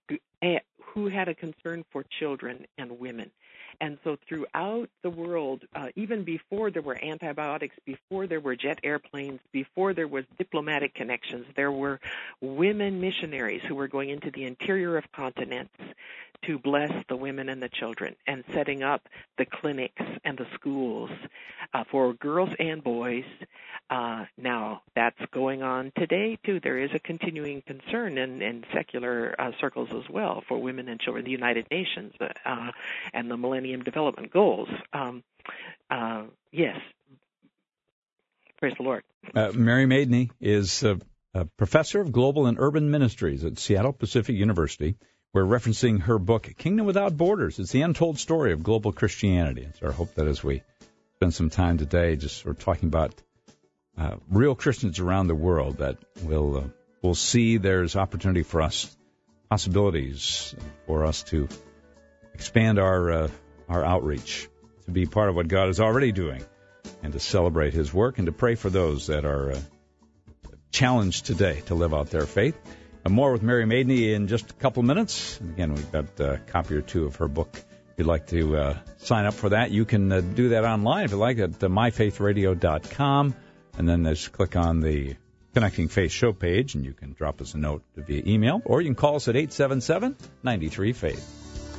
[SPEAKER 4] who had a concern for children and women. And so throughout the world, uh, even before there were antibiotics, before there were jet airplanes, before there was diplomatic connections, there were women missionaries who were going into the interior of continents to bless the women and the children, and setting up the clinics and the schools uh, for girls and boys. Uh, now, that's going on today, too. There is a continuing concern in, in secular uh, circles as well for women and children, the United Nations uh, and the Millennium Development Goals. Um, uh, yes. Praise the Lord.
[SPEAKER 1] Uh, Mary Maidney is a, a professor of global and urban ministries at Seattle Pacific University. We're referencing her book, Kingdom Without Borders. It's the untold story of global Christianity. It's our hope that as we spend some time today just sort of talking about uh, real Christians around the world, that we'll, uh, we'll see there's opportunity for us, possibilities for us to expand our, uh, our outreach, to be part of what God is already doing, and to celebrate his work, and to pray for those that are uh, challenged today to live out their faith. And more with Mary Maidney in just a couple of minutes. And again, we've got a copy or two of her book. If you'd like to uh, sign up for that, you can uh, do that online if you like at uh, my faith radio dot com. And then just click on the Connecting Faith show page, and you can drop us a note via email, or you can call us at eight seven seven, nine three, faith.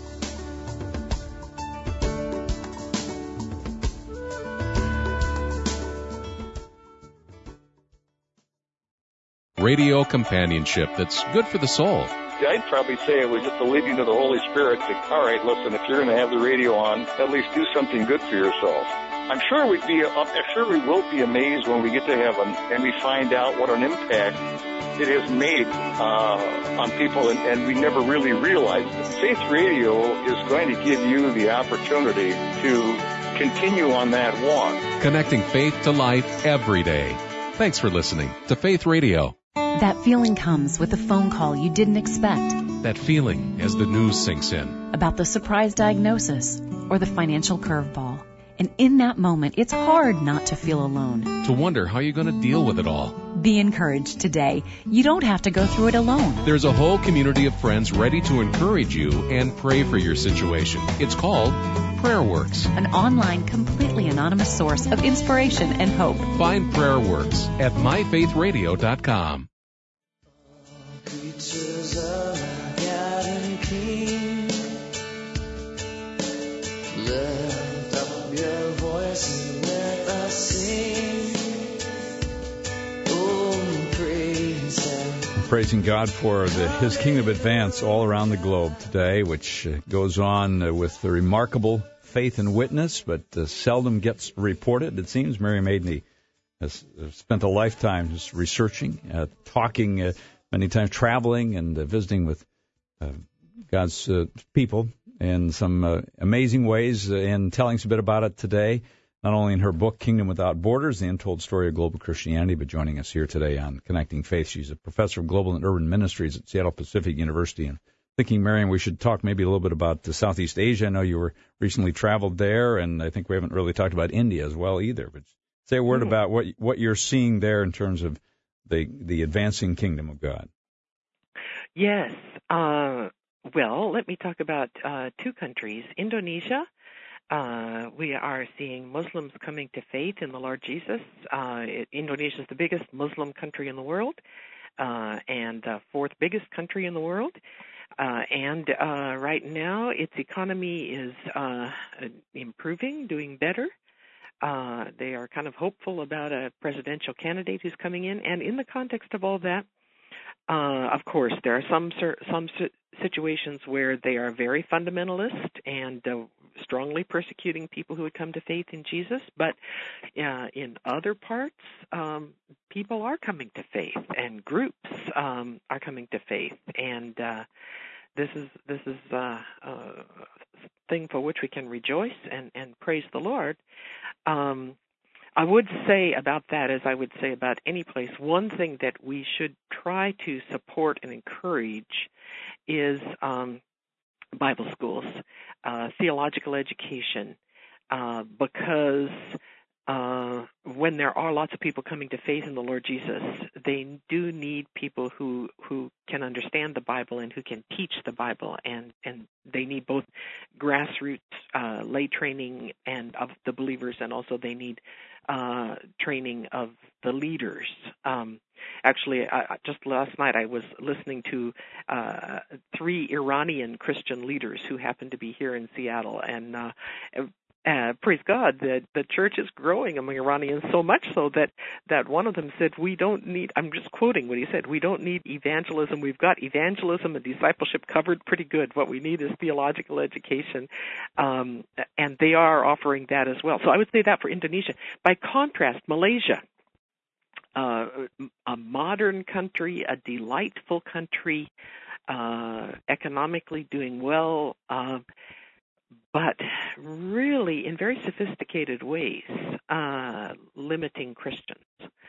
[SPEAKER 2] Radio companionship that's good for the soul.
[SPEAKER 8] I'd probably say it was just a leading of the Holy Spirit to, all right, listen, if you're going to have the radio on, at least do something good for yourself. I'm sure we'd be, I'm sure we will be amazed when we get to heaven and we find out what an impact it has made uh, on people, and, and we never really realized it. Faith Radio is going to give you the opportunity to continue on that walk.
[SPEAKER 2] Connecting faith to life every day. Thanks for listening to Faith Radio.
[SPEAKER 5] That feeling comes with a phone call you didn't expect.
[SPEAKER 2] That feeling as the news sinks in.
[SPEAKER 5] About the surprise diagnosis or the financial curveball. And in that moment, it's hard not to feel alone.
[SPEAKER 2] To wonder how you're going to deal with it all.
[SPEAKER 5] Be encouraged today. You don't have to go through it alone.
[SPEAKER 2] There's a whole community of friends ready to encourage you and pray for your situation. It's called PrayerWorks.
[SPEAKER 5] An online, completely anonymous source of inspiration and hope.
[SPEAKER 2] Find PrayerWorks at my faith radio dot com.
[SPEAKER 7] Creatures of God and King, lift up your voice and let us sing. Oh, praise Him.
[SPEAKER 1] Praising God for the, His kingdom advance all around the globe today, which uh, goes on uh, with the remarkable faith and witness, but uh, seldom gets reported. It seems Mary Maidney has uh, spent a lifetime just researching, uh, talking, uh, many times traveling and uh, visiting with uh, God's uh, people in some uh, amazing ways, uh, and telling us a bit about it today, not only in her book, Kingdom Without Borders, The Untold Story of Global Christianity, but joining us here today on Connecting Faith. She's a professor of global and urban ministries at Seattle Pacific University. And thinking, Marion, we should talk maybe a little bit about uh, Southeast Asia. I know you were recently traveled there, and I think we haven't really talked about India as well either. But say a word mm. about what what you're seeing there in terms of the the advancing kingdom of God.
[SPEAKER 4] Yes. Uh, well, let me talk about uh, two countries. Indonesia. Uh, we are seeing Muslims coming to faith in the Lord Jesus. Uh, it, Indonesia is the biggest Muslim country in the world, uh, and uh, fourth biggest country in the world. Uh, and uh, right now, its economy is uh, improving, doing better. Uh, they are kind of hopeful about a presidential candidate who's coming in. And in the context of all that, uh, of course, there are some some situations where they are very fundamentalist and uh, strongly persecuting people who would come to faith in Jesus. But uh, in other parts, um, people are coming to faith, and groups um, are coming to faith. And uh, this is this is uh, a thing for which we can rejoice and, and praise the Lord. Um, I would say about that, as I would say about any place, one thing that we should try to support and encourage is um, Bible schools, uh, theological education, uh, because uh, when there are lots of people coming to faith in the Lord Jesus, they do need people who who can understand the Bible and who can teach the Bible, and, and they need both grassroots uh, lay training and of the believers, and also they need uh, training of the leaders. Um, actually, I, just last night I was listening to uh, three Iranian Christian leaders who happened to be here in Seattle, and uh, Uh, praise God, the, the church is growing among Iranians so much so that, that one of them said, we don't need, I'm just quoting what he said, we don't need evangelism. We've got evangelism and discipleship covered pretty good. What we need is theological education, um, and they are offering that as well. So I would say that for Indonesia. By contrast, Malaysia, uh, a modern country, a delightful country, uh, economically doing well, uh, but really in very sophisticated ways, uh, limiting Christians.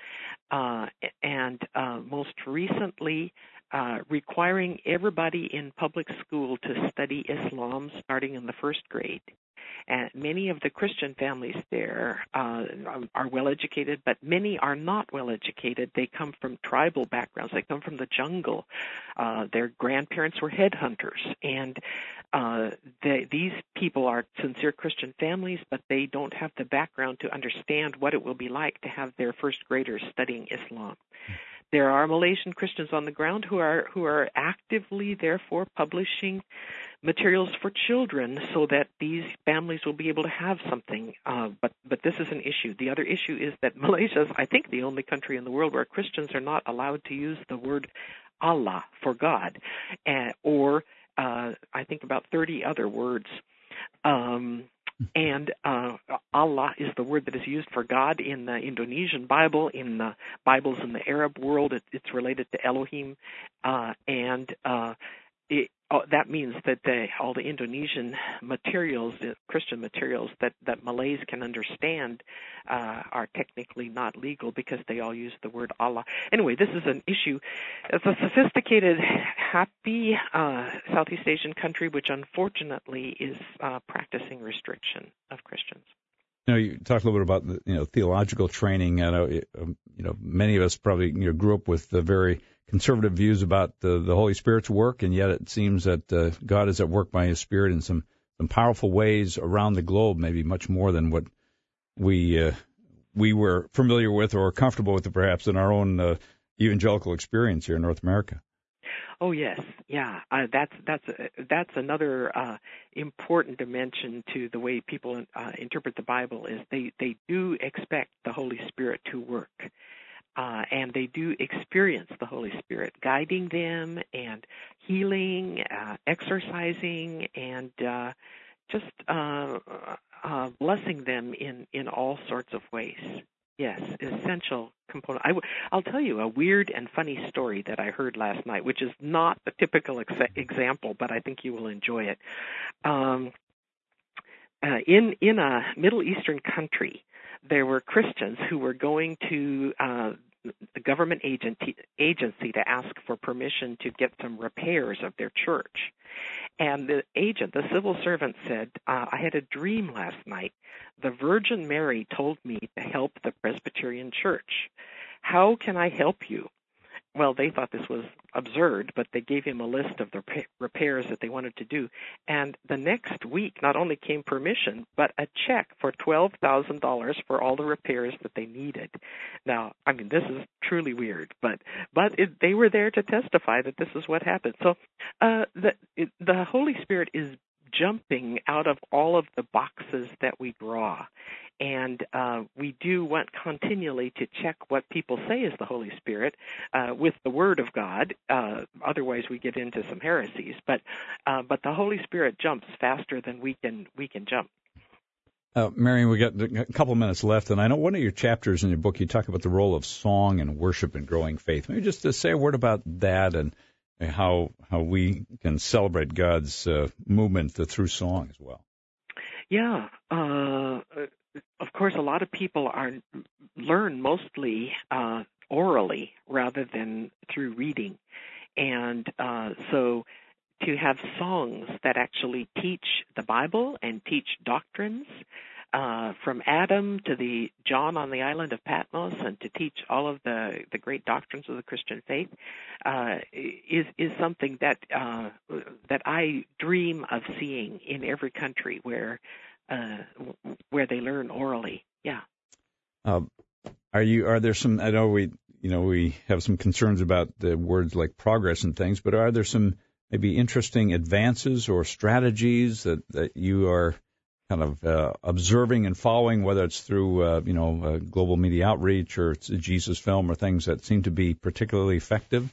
[SPEAKER 4] Uh, and uh, most recently, uh, requiring everybody in public school to study Islam starting in the first grade. And many of the Christian families there uh, are well educated, but many are not well educated. They come from tribal backgrounds. They come from the jungle. Uh, their grandparents were headhunters. And uh, they, these people are sincere Christian families, but they don't have the background to understand what it will be like to have their first graders studying Islam. There are Malaysian Christians on the ground who are who are actively, therefore, publishing materials for children so that these families will be able to have something. Uh, but but this is an issue. The other issue is that Malaysia is, I think, the only country in the world where Christians are not allowed to use the word Allah for God, uh, or uh, I think about thirty other words. Um, And uh, Allah is the word that is used for God in the Indonesian Bible. In the Bibles in the Arab world, it, it's related to Elohim. Uh, and uh, it, uh, that means that the, all the Indonesian materials, the Christian materials that, that Malays can understand uh, are technically not legal because they all use the word Allah. Anyway, this is an issue. It's a sophisticated, happy uh, Southeast Asian country which unfortunately is uh, practicing restriction of Christians.
[SPEAKER 1] You know, you talked a little bit about the, you know, theological training. I know, you know, many of us probably you know, grew up with the very conservative views about the, the Holy Spirit's work, and yet it seems that uh, God is at work by His Spirit in some, some powerful ways around the globe, maybe much more than what we uh, we were familiar with or comfortable with, perhaps, in our own uh, evangelical experience here in North America.
[SPEAKER 4] Oh yes, yeah. Uh, that's that's uh, that's another uh, important dimension to the way people uh, interpret the Bible. Is they they do expect the Holy Spirit to work, uh, and they do experience the Holy Spirit guiding them and healing, uh, exercising, and uh, just uh, uh, blessing them in in all sorts of ways. Yes, essential component. I w- I'll tell you a weird and funny story that I heard last night, which is not a typical ex- example, but I think you will enjoy it. Um, uh, in in a Middle Eastern country, there were Christians who were going to uh, the government agency, agency to ask for permission to get some repairs of their church. And the agent, the civil servant, said, uh, I had a dream last night. The Virgin Mary told me to help the Presbyterian Church. How can I help you? Well, they thought this was absurd, but they gave him a list of the repairs that they wanted to do. And the next week, not only came permission, but a check for twelve thousand dollars for all the repairs that they needed. Now, I mean, this is truly weird, but but it, they were there to testify that this is what happened. So uh, the it, the Holy Spirit is jumping out of all of the boxes that we draw. And uh, we do want continually to check what people say is the Holy Spirit uh, with the Word of God. Uh, otherwise, we get into some heresies. But uh, but the Holy Spirit jumps faster than we can we can jump.
[SPEAKER 1] Uh, Marion, we got a couple minutes left, and I know one of your chapters in your book you talk about the role of song and worship in growing faith. Maybe just to say a word about that and how how we can celebrate God's uh, movement through song as well.
[SPEAKER 4] Yeah. Uh, Of course, a lot of people are learn mostly uh, orally rather than through reading, and uh, so to have songs that actually teach the Bible and teach doctrines uh, from Adam to the John on the island of Patmos, and to teach all of the, the great doctrines of the Christian faith, uh, is is something that uh, that I dream of seeing in every country where uh, where they learn orally. Yeah.
[SPEAKER 1] Uh, are you? Are there some? I know we, you know, we have some concerns about the words like progress and things, but are there some maybe interesting advances or strategies that, that you are kind of uh, observing and following, whether it's through, uh, you know, uh, global media outreach or it's a Jesus film or things that seem to be particularly effective?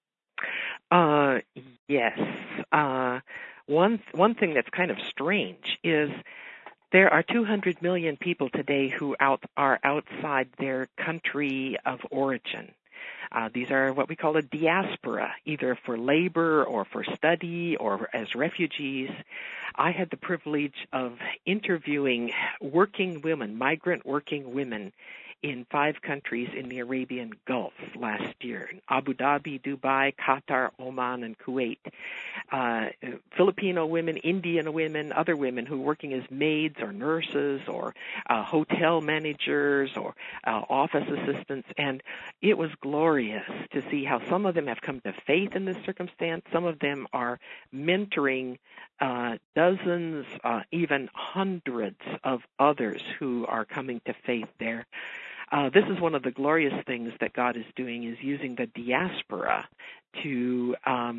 [SPEAKER 4] Uh, yes. Uh, one one thing that's kind of strange is there are two hundred million people today who out are outside their country of origin. Uh, these are what we call a diaspora, either for labor or for study or as refugees. I had the privilege of interviewing working women, migrant working women, in five countries in the Arabian Gulf last year: Abu Dhabi, Dubai, Qatar, Oman, and Kuwait. Uh, Filipino women, Indian women, other women who are working as maids or nurses or uh, hotel managers or uh, office assistants. And it was glorious to see how some of them have come to faith in this circumstance. Some of them are mentoring uh, dozens, uh, even hundreds of others who are coming to faith there. Uh, this is one of the glorious things that God is doing, is using the diaspora to um,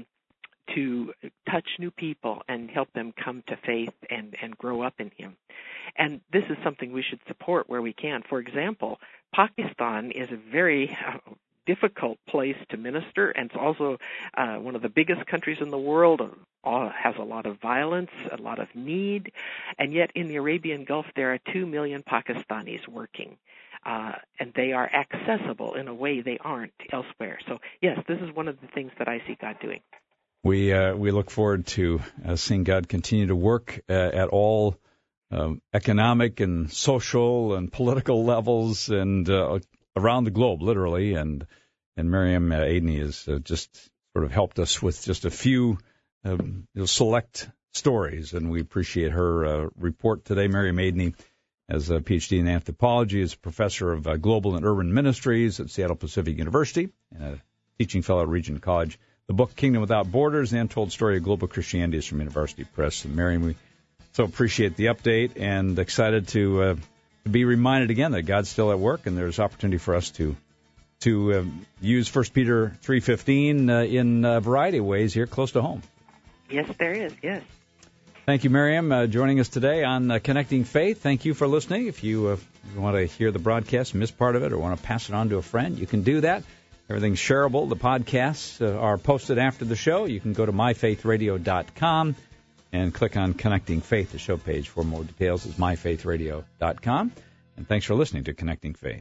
[SPEAKER 4] to touch new people and help them come to faith and, and grow up in Him. And this is something we should support where we can. For example, Pakistan is a very uh, difficult place to minister, and it's also uh, one of the biggest countries in the world. Uh, has a lot of violence, a lot of need, and yet in the Arabian Gulf there are two million Pakistanis working. Uh, and they are accessible in a way they aren't elsewhere. So, yes, this is one of the things that I see God doing.
[SPEAKER 1] We uh, we look forward to uh, seeing God continue to work uh, at all um, economic and social and political levels and uh, around the globe, literally. And and Miriam uh, Aidney has uh, just sort of helped us with just a few um, you know, select stories, and we appreciate her uh, report today. Miriam Aidney has a P H D in anthropology, is a professor of uh, global and urban ministries at Seattle Pacific University, and a teaching fellow at Regent College. The book Kingdom Without Borders, The Untold Story of Global Christianity, is from University Press. And Miriam, we so appreciate the update and excited to, uh, to be reminded again that God's still at work, and there's opportunity for us to to uh, use First Peter three fifteen uh, in a variety of ways here close to home.
[SPEAKER 4] Yes, there is, yes.
[SPEAKER 1] Thank you, Miriam, uh, joining us today on uh, Connecting Faith. Thank you for listening. If you, uh, you want to hear the broadcast, miss part of it, or want to pass it on to a friend, you can do that. Everything's shareable. The podcasts uh, are posted after the show. You can go to my faith radio dot com and click on Connecting Faith. The show page for more details is my faith radio dot com. And thanks for listening to Connecting Faith.